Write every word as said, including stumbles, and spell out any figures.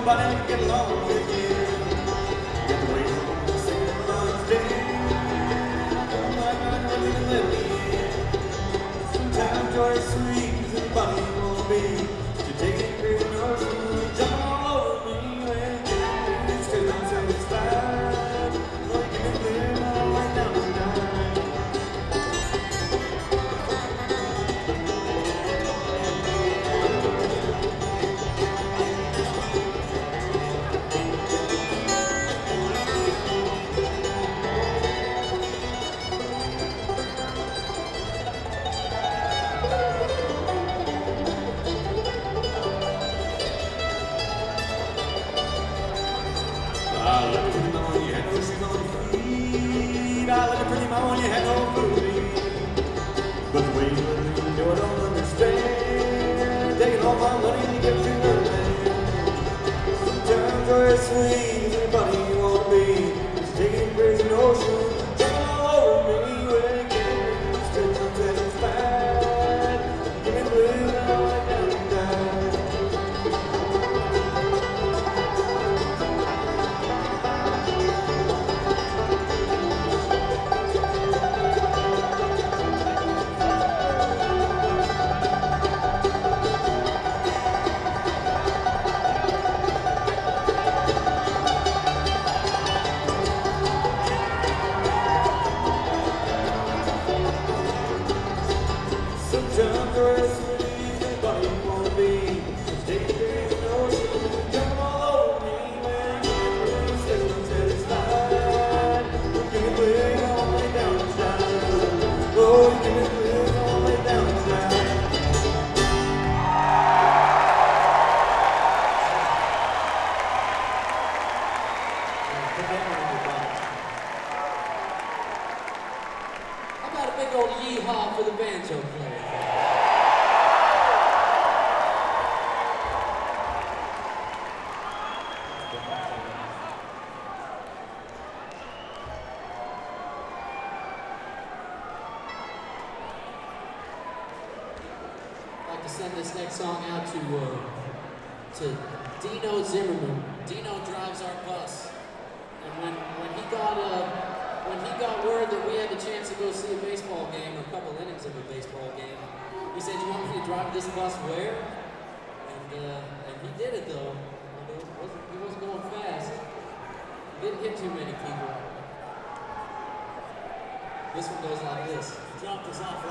nobody can get along with you. Get away from the singing lunch day. Oh my God, don't even let me in. Sometimes joy is sweet, anybody won't be. You take it crazy notion, jump all over me when you still unsatisfied. Oh, you can live all right down the line. I love you pretty mama when you had no shoes on your feet. I love you pretty mama when you had no food to eat. But the way you let me do I don't understand. Taking all my money and you give it to her man. Sometimes you're as sweet as anybody you want to be. Just taking crazy notions, jumping all over me when you get still unsatisfied. Give me the blues and I'll let down and die. Sometimes you're as sweet as anybody you want to be. Just take crazy notions, jumping all over me when you get really still unsatisfied. You give me blues, I'll lay down and die. Oh, you give me blues, I'll lay down and die. Put that one in your bottle. How about a big old yeehaw for the banjo player? I'd like to send this next song out to uh, to Dino Zimmerman. Dino drives our bus, and when when he got uh, when he got word that we had the chance to go see a baseball game, or a couple innings of a baseball game, he said, "You want me to drive this bus where?" And uh, and he did it though. And it wasn't, he wasn't going fast. He didn't hit too many people. This one goes like this. Dropped us off